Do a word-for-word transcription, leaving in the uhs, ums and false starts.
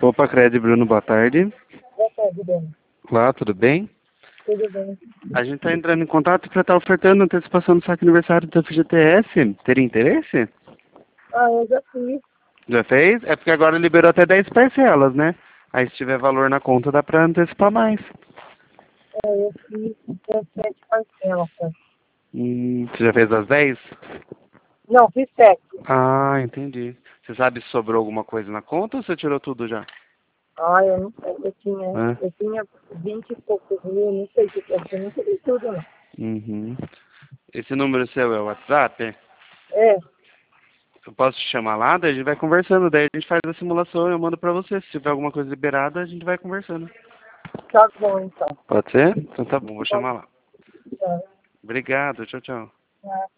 Opa, Cred Bruno, boa tarde. Boa tarde, Dani. Olá, tudo bem? Tudo bem? A gente está entrando em contato para estar ofertando antecipação do saque aniversário do F G T S. Teria interesse? Ah, eu já fiz. Já fez? É porque agora liberou até dez parcelas, né? Aí se tiver valor na conta dá para antecipar mais. É, eu fiz dezessete parcelas. Tá? Hum, você já fez as dez? Não, fiz sete. Ah, entendi. Você sabe se sobrou alguma coisa na conta ou você tirou tudo já? Ah, eu não sei. Eu tinha, É. eu tinha vinte e poucos mil, não sei se eu não sei tudo, não. Uhum. Esse número seu é o WhatsApp? É, Eu posso te chamar lá, daí a gente vai conversando, daí a gente faz a simulação e eu mando pra você. Se tiver alguma coisa liberada, a gente vai conversando. tá bom, então. Pode ser? Então tá bom, vou chamar lá. Tá. Obrigado, tchau, tchau. Tá.